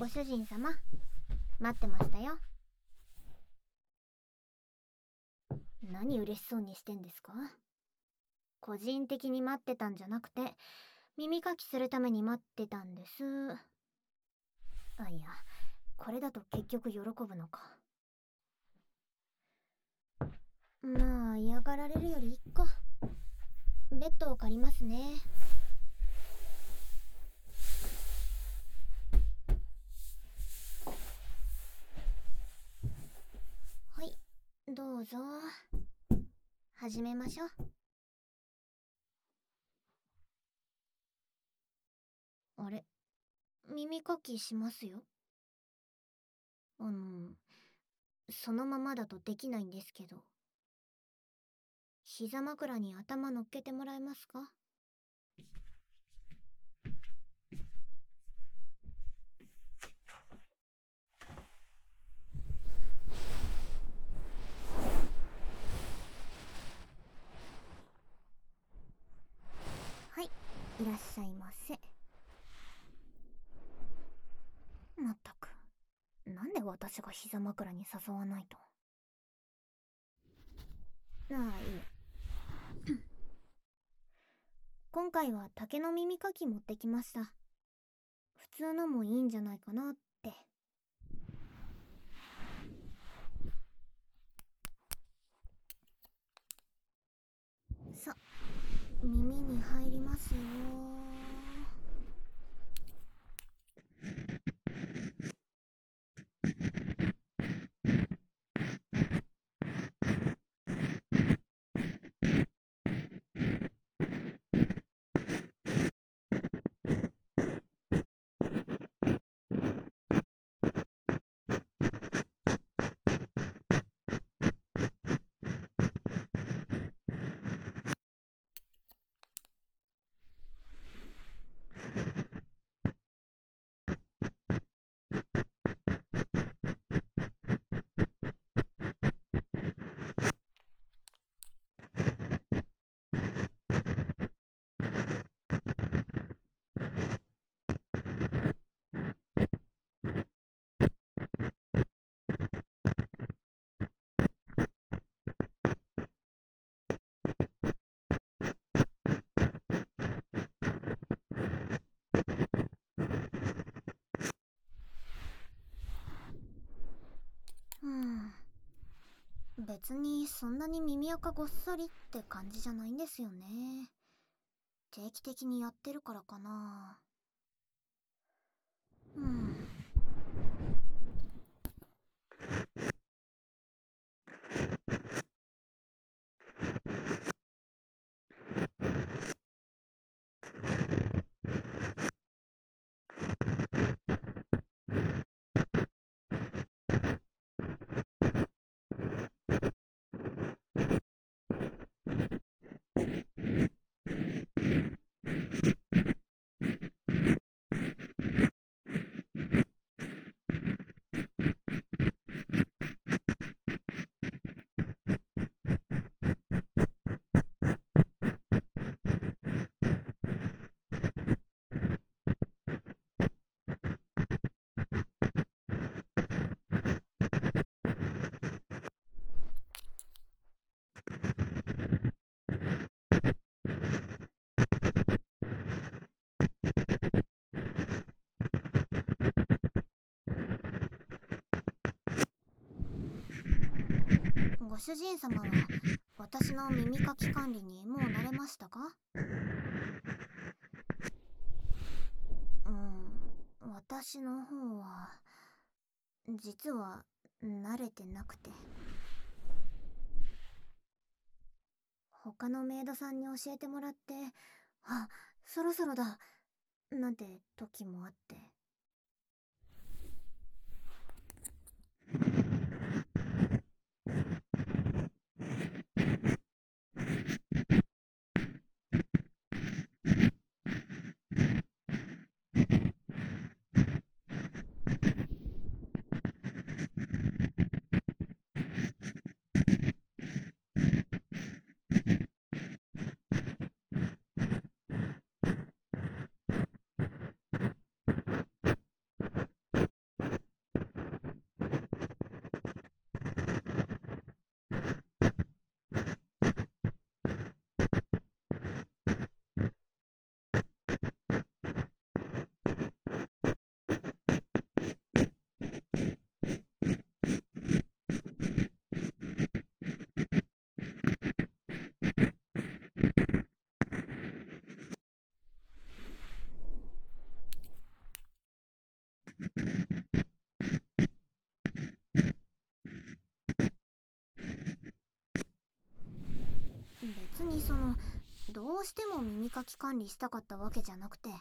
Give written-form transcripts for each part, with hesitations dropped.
ご主人様、待ってましたよ。何嬉しそうにしてんですか？個人的に待ってたんじゃなくて、耳かきするために待ってたんです。あ、いや、これだと結局喜ぶのか。まあ、嫌がられるよりいっか。ベッドを借りますね。はい、どうぞ。始めましょう。あれ、耳かきしますよ。そのままだとできないんですけど。膝枕に頭乗っけてもらえますか？はい、いらっしゃいませ。まったく、なんで私が膝枕に誘わないと。ああ、いえ。今回は竹の耳かき持ってきました。普通のもいいんじゃないかなって。さ、耳に入りますよ。うん。別にそんなに耳垢ごっそりって感じじゃないんですよね。定期的にやってるからかな。うん。ご主人様は私の耳かき管理にもう慣れましたか？私の方は実は慣れてなくて、他のメイドさんに教えてもらって、あ、そろそろだなんて時もあって。 別にどうしても耳かき管理したかったわけじゃなくて、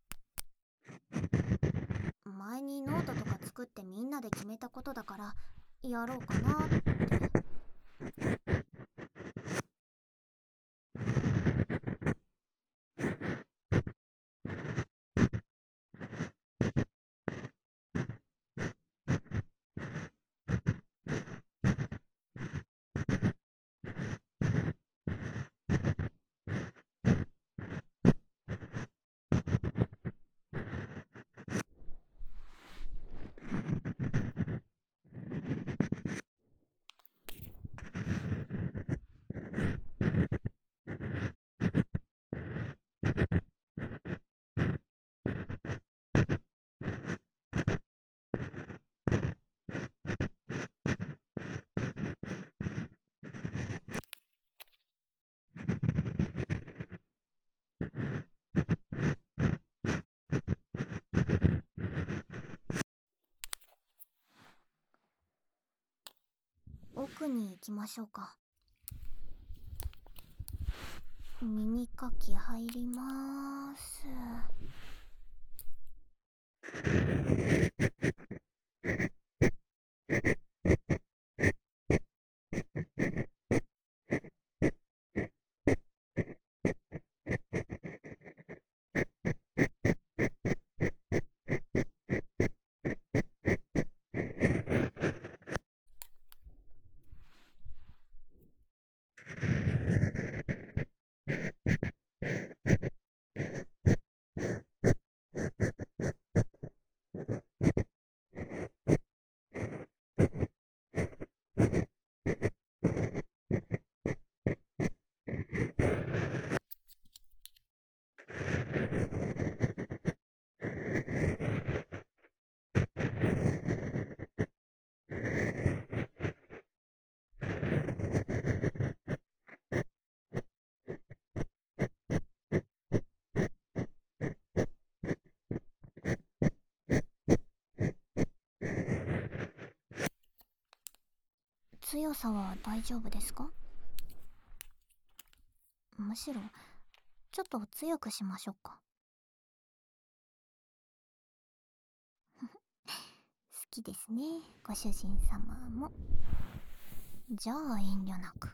前にノートとか作ってみんなで決めたことだからやろうかなって。奥に行きましょうか。耳かき入りまーす。強さは大丈夫ですか？むしろちょっと強くしましょうか。好きですね、ご主人様も。じゃあ遠慮なく。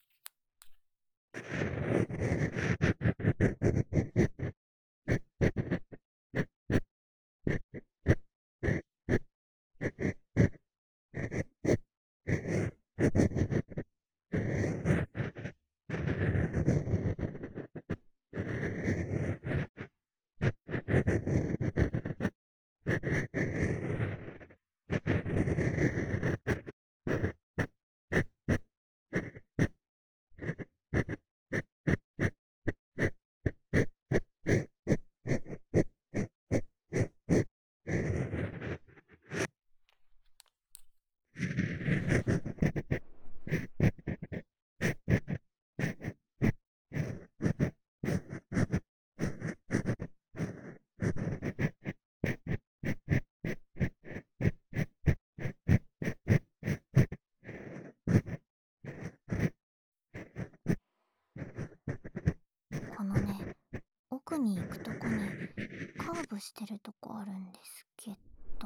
このね、奥に行くとこにカーブしてるとこあるんですけど、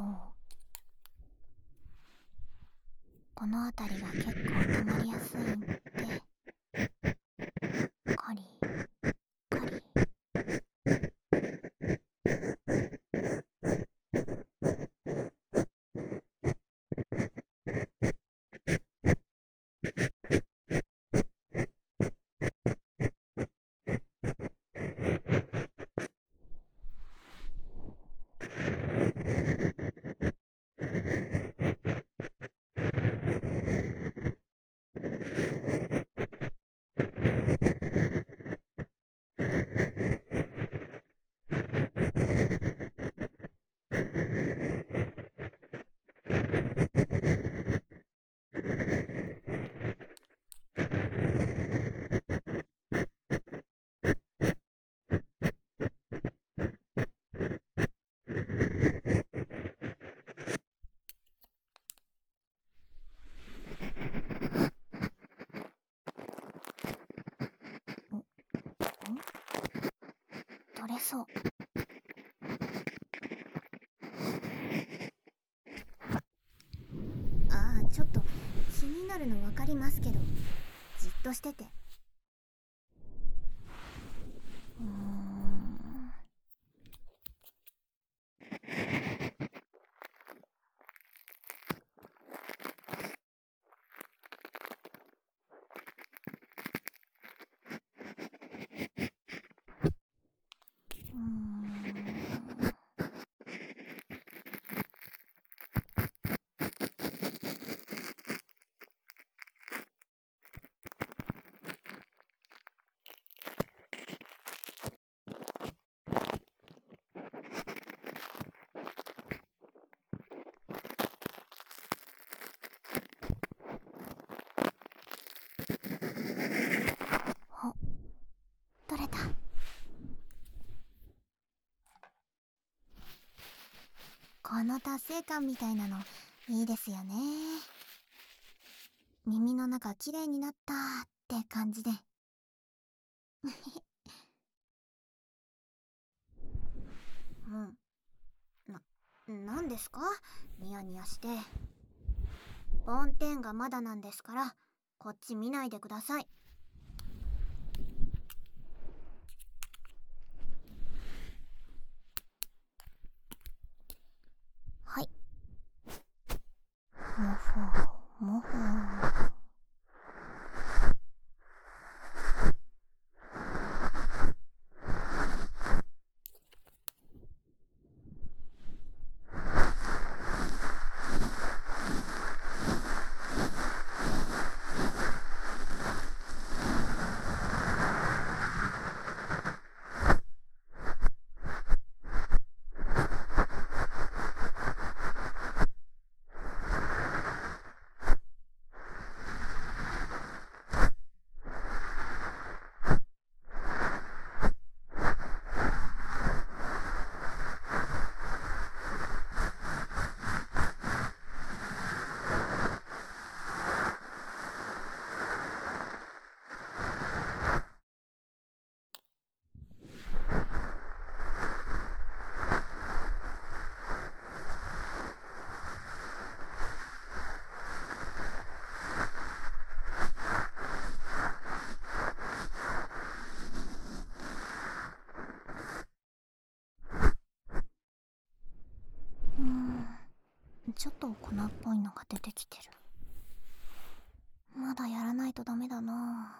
この辺りが結構溜まりやすいんで、カリカリ。 れそう。ああ、ちょっと気になるの分かりますけど、じっとしてて。取れた。この達成感みたいなのいいですよね。耳の中きれいになったって感じで。なんですか、ニヤニヤして。梵天がまだなんですから、こっち見ないでください。はい。もふもふ。ちょっと粉っぽいのが出てきてる。まだやらないとダメだな。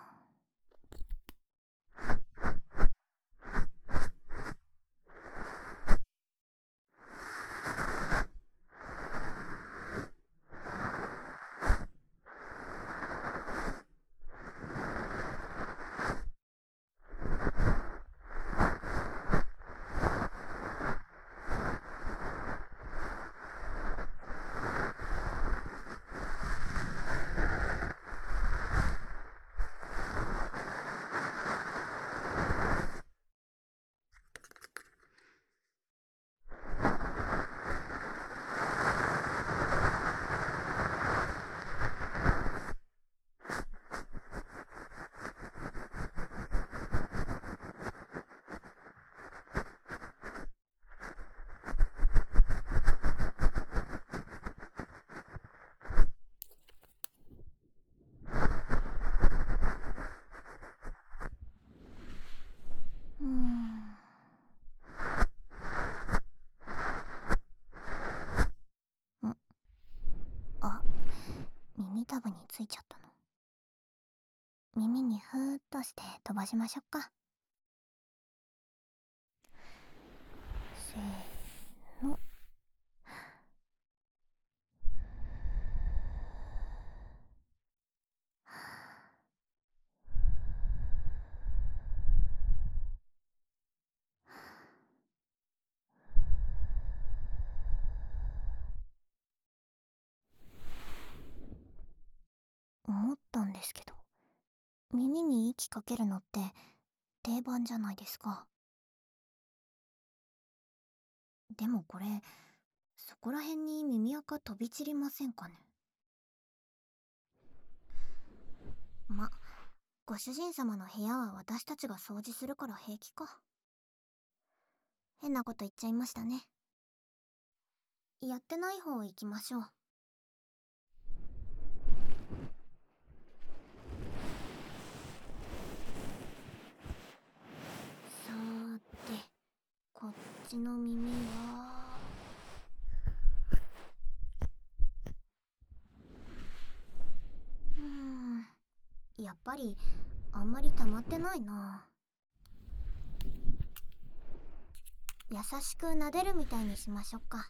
あ、耳たぶについちゃったの。耳にふーっとして飛ばしましょうか。せーの。思ったんですけど、耳に息かけるのって定番じゃないですか。でもこれ、そこら辺に耳垢飛び散りませんかね。ご主人様の部屋は私たちが掃除するから平気か。 変なこと言っちゃいましたね。やってない方行きましょう。さーて、こっちの耳はやっぱりあんまり溜まってないな。優しく撫でるみたいにしましょうか。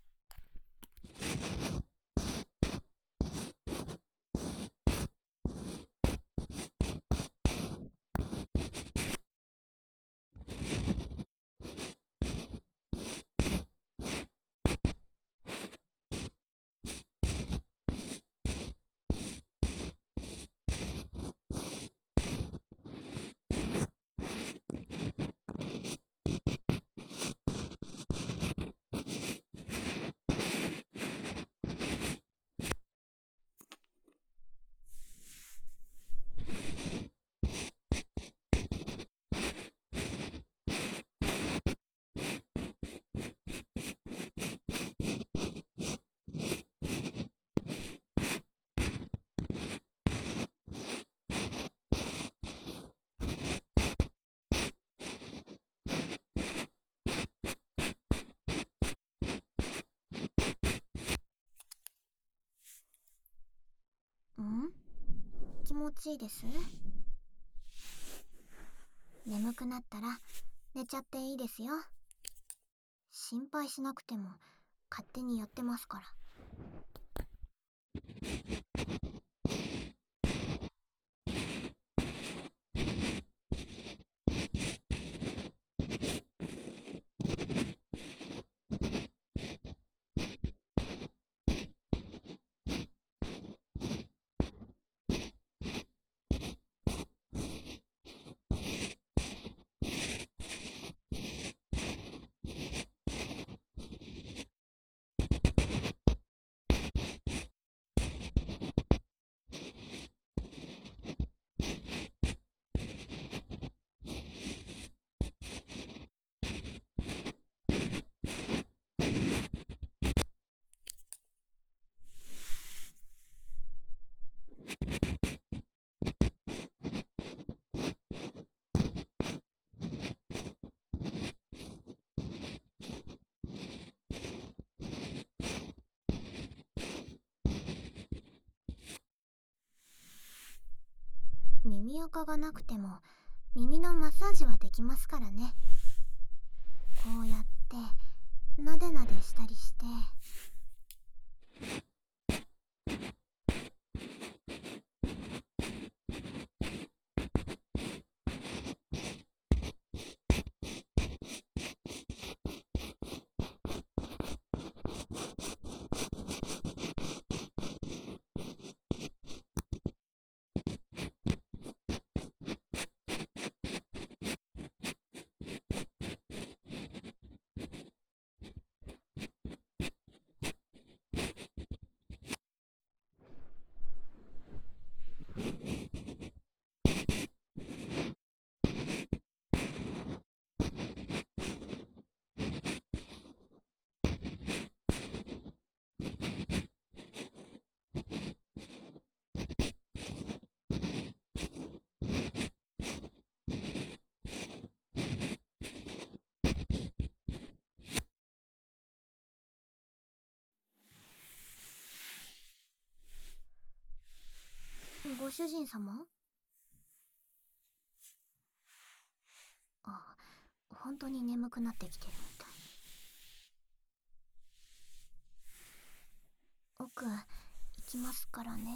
気持ちいいです。眠くなったら寝ちゃっていいですよ。心配しなくても勝手にやってますから。耳垢がなくても耳のマッサージはできますからね。こうやってなでなでしたりして。ご主人様？あ、本当に眠くなってきてるみたい。奥行きますからね。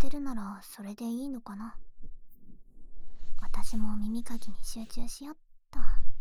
てるならそれでいいのかな。私も耳かきに集中しよっと。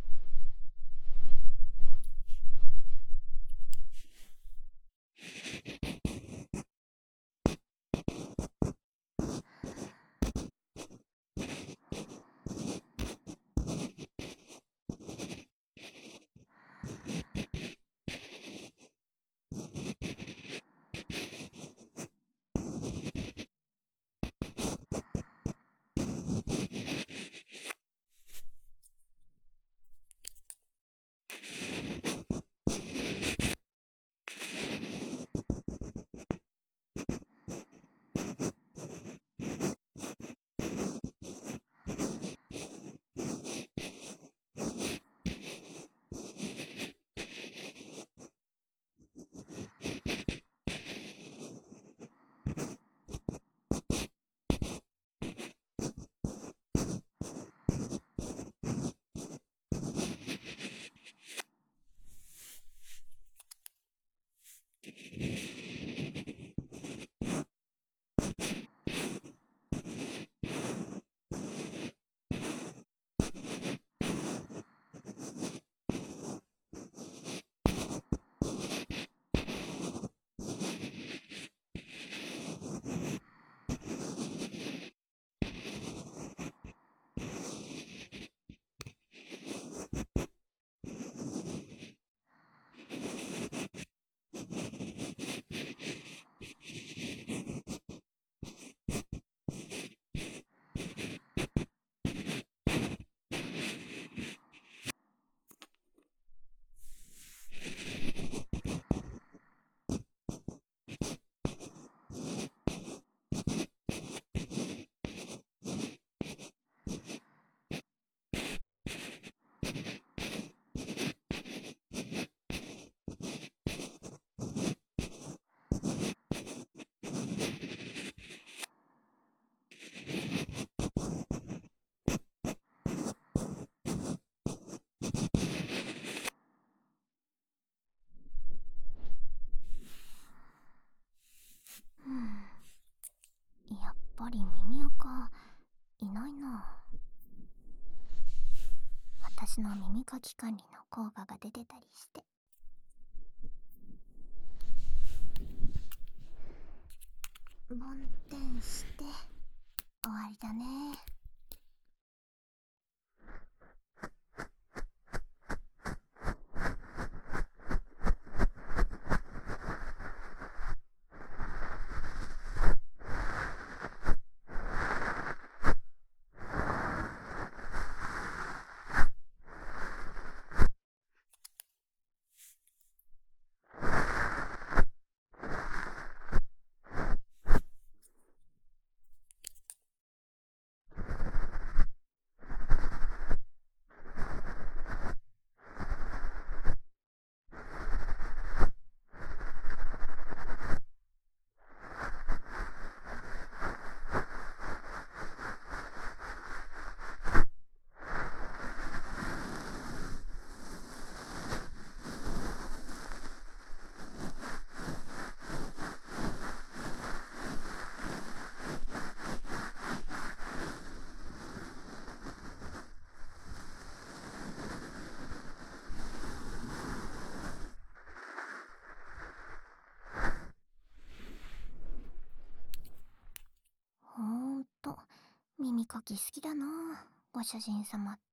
やっぱり耳垢いないな。私の耳かき管理の効果が出てたりして。梵天して終わりだね。ほんと耳かき好きだな、ご主人様って。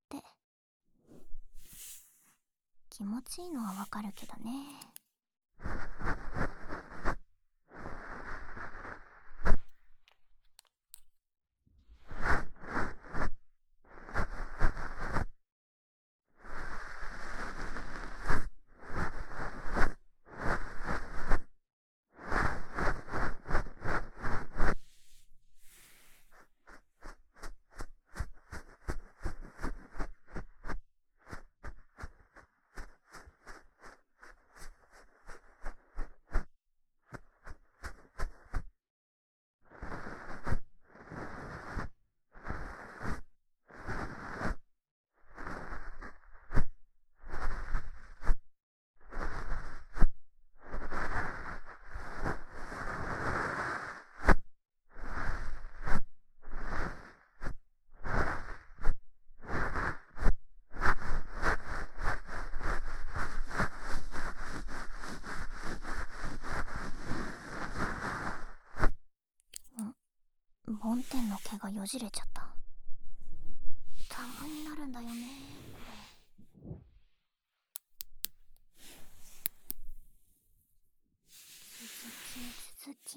気持ちいいのはわかるけどね。 斑点の毛がよじれちゃった。たまになるんだよね、これ。続き。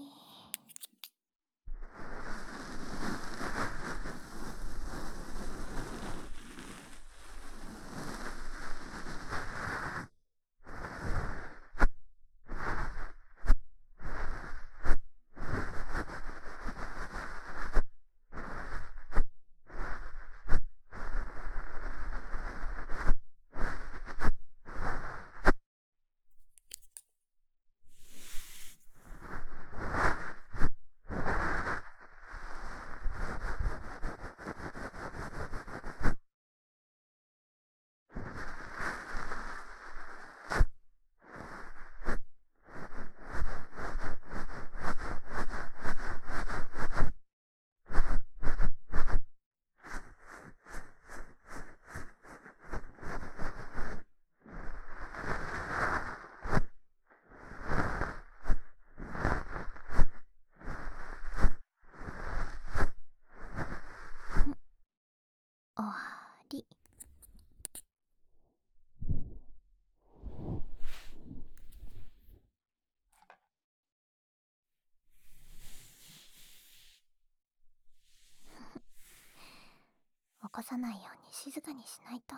終わり。起こさないように静かにしないと。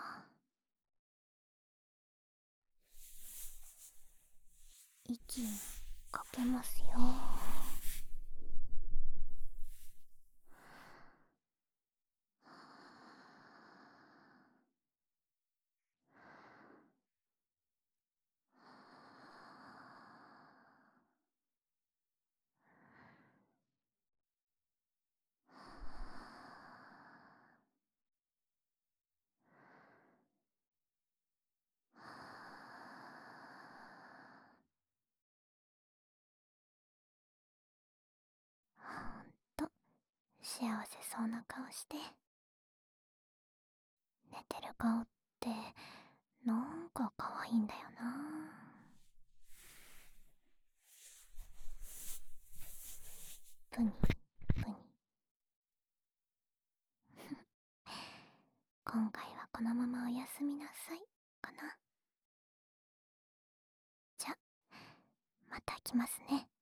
息かけますよ。と幸せそうな顔して。寝てる顔ってなんか可愛いんだよな。プニプニ。今回はこのままおやすみなさいかな。じゃ、また来ますね。